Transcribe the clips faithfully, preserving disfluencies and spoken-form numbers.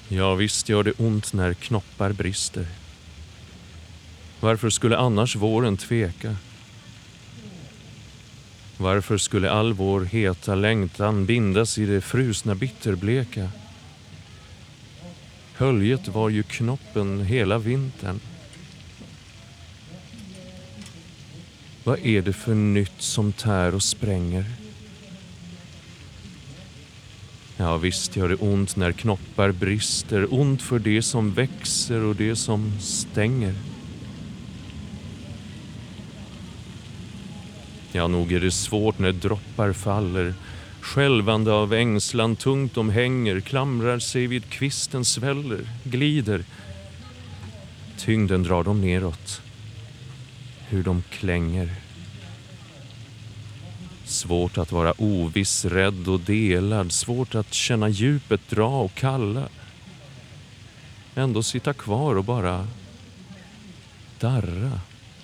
Ja, visst gör det ont när knoppar brister. Varför skulle annars våren tveka? Varför skulle all vår heta längtan bindas i det frusna bitterbleka? Höljet var ju knoppen hela vintern. Vad är det för nytt som tär och spränger? Ja, visst gör det ont när knoppar brister, ont för det som växer och det som stänger. Ja, nog är det svårt när droppar faller, skälvande av ängslan tungt de hänger, klamrar sig vid kvisten sväller, glider. Tyngden drar dem neråt, hur de klänger. Svårt att vara oviss, rädd och delad, svårt att känna djupet dra och kalla. Ändå sitta kvar och bara darra.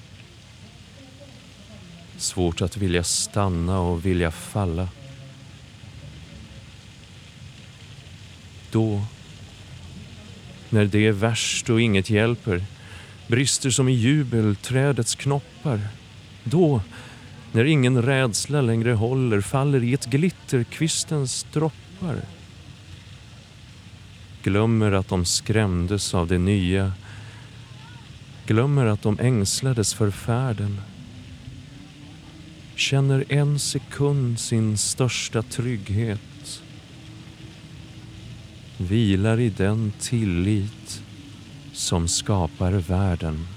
Svårt att vilja stanna och vilja falla. Då, när det är värst och inget hjälper, brister som i jubel trädets knoppar. Då, när ingen rädsla längre håller, faller i ett glitter kvistens droppar. Glömmer att de skrämdes av det nya. Glömmer att de ängslades för färden. Känner en sekund sin största trygghet. Vilar i den tillit som skapar världen.